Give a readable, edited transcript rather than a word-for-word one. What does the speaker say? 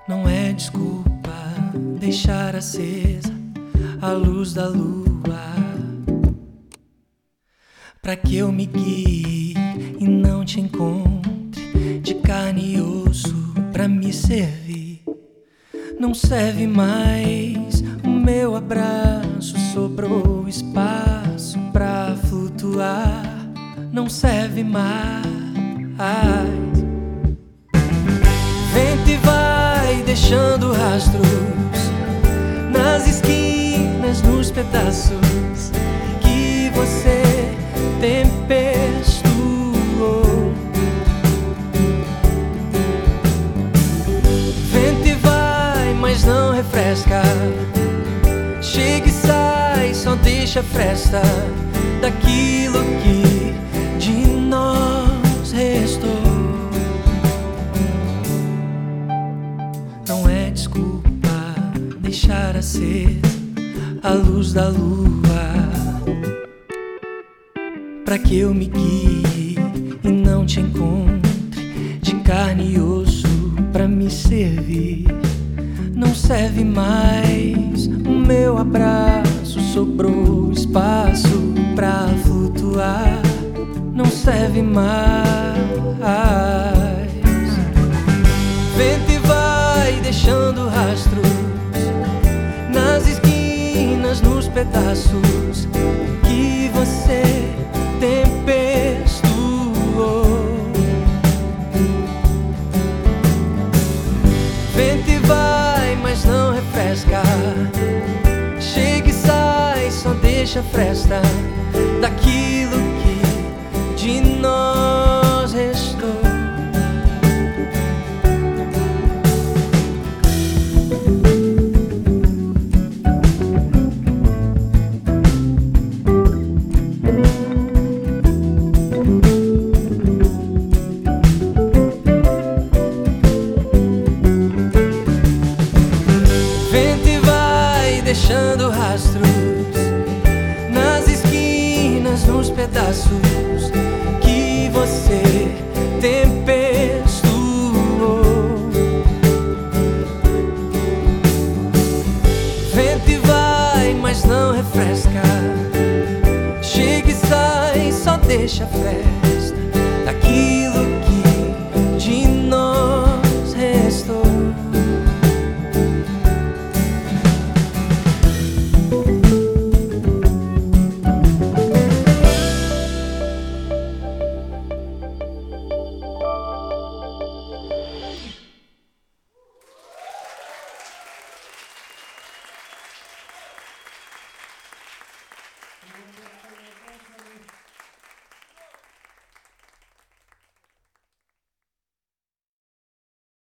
Não é desculpa deixar acesa a luz da lua, pra que eu me guie e não te encontre de carne e osso pra me servir. Não serve mais o meu abraço, sobrou espaço pra flutuar. Não serve mais. Vento e vai deixando rastros nas esquinas, nos pedaços que você tempestuou. Vento e vai, mas não refresca. Chega e sai, só deixa fresta daquilo que de nós restou. Não é desculpa deixar acesa a luz da lua, pra que eu me guie e não te encontre de carne e osso pra me servir. Não serve mais o meu abraço, sobrou espaço pra flutuar. Não serve mais. Vento e vai deixando rastros nas esquinas, nos pedaços que você tempestuou. Vento e vai, mas não refresca. Chega e sai, só deixa fresta daquilo que de nós restou. Vento e vai deixando rastros nas esquinas, nos pedaços que você tempestuou. Vento e vai, mas não refresca. Chega e sai, só deixa fé